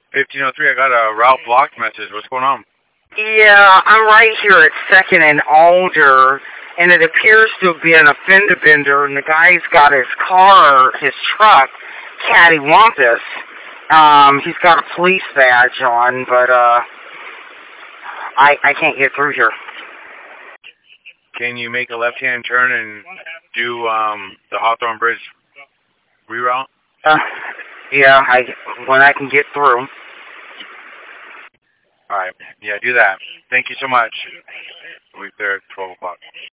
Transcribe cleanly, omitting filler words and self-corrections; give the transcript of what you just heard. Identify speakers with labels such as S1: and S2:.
S1: 1503, I got a route blocked message. What's going on?
S2: Yeah, I'm right here at 2nd and Alder, and it appears to have been a fender bender, and the guy's got his car, his truck, cattywampus. He's got a police badge on, but I can't get through here.
S1: Can you make a left-hand turn and do the Hawthorne Bridge reroute?
S2: Yeah, when I can get through.
S1: All right. Yeah, do that. Thank you so much. We'll be there at 12 o'clock.